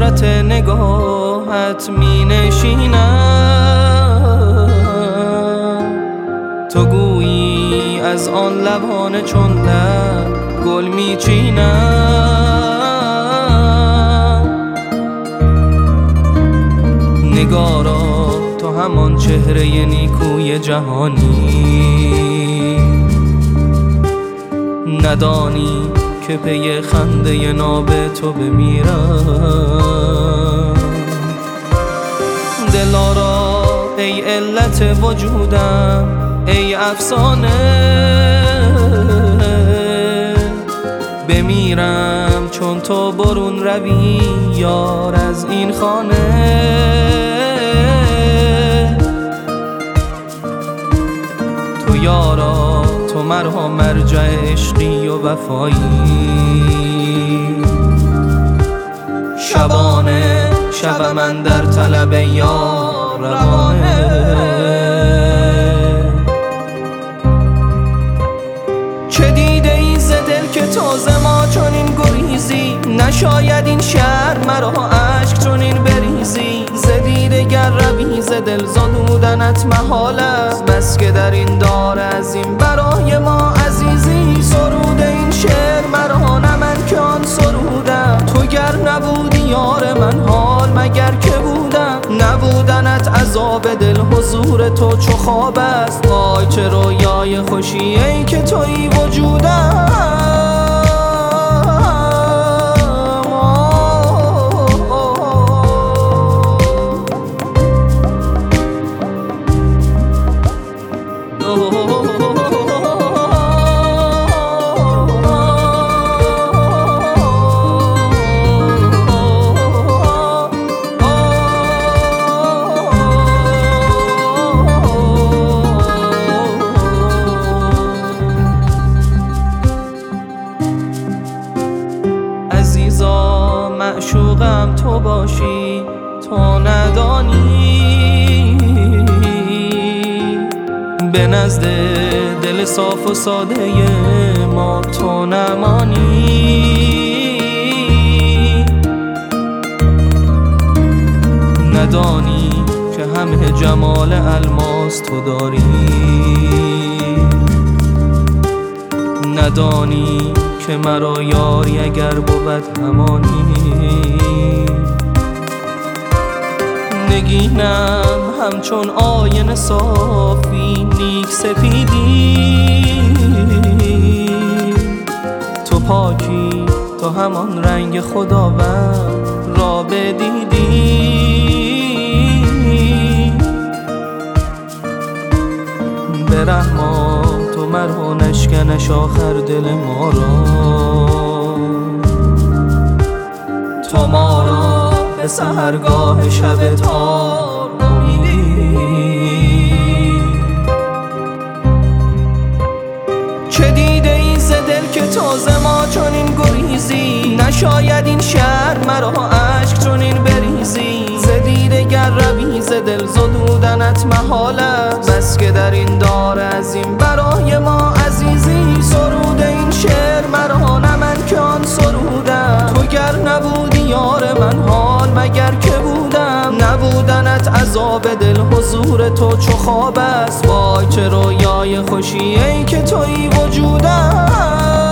حسرت نگاهت می نشینم. تو گویی از آن لبانه چون لب گل می چینم. نگارا تو همان چهره نیکوی جهانی، ندانی که پی خنده ناب تو بمیرم. دلارا ای علت وجودم، ای افسانه، بمیرم چون تو برون روی یار از این خانه. تو یارا تو مرا مرجع عشقی و وفایی، شبانه شب من در طلب یار روانه. چه دیده ای ز دل که تازه ما چنین گریزی، نشاید این شهر مرا عشق چنین بریزی. ز دیده گر روی ز دل زدودنت محال است، بس که در این دار عظیم برای ما عزیزی. سرود این شعر مرا نه من که آن سرودم، تو گر نبودی یار من حال مگر که بودم. نبودنت عذاب دل حضور تو چو خواب است، وای چه رویای خوشی ای که تویی وجودم. عزیزا معشوقم تو باشی تو ندانی، به نزد دل صاف و ساده ما تو نمانی. ندانی که همه جمال الماس تو داری، ندانی که مرا یاری اگر بود همانی. نگینم همچون آینه صافی نیک سپیدی، تو پاکی تو همان رنگ خداوند را بدیدی. به رحمان تو مرا نشکنش آخر دل ما را، تو ما را به سحرگاه شب تار بریدی. چه دیده ای ز دل که تازه ما چنین گریزی، نشاید این شهر مرا عشق چنین بریزی. ز دیده گر روی ز دل زدودنت محال است، بس که در این دار عظیم برای ما عزیزی. سرود این شعر مرا نه من که آن سرودم، تو گر نبودی یار من حال مگر که بودم. نبودنت عذاب دل حضور تو چو خواب است، وای چه رویای خوشی ای که تویی وجودم.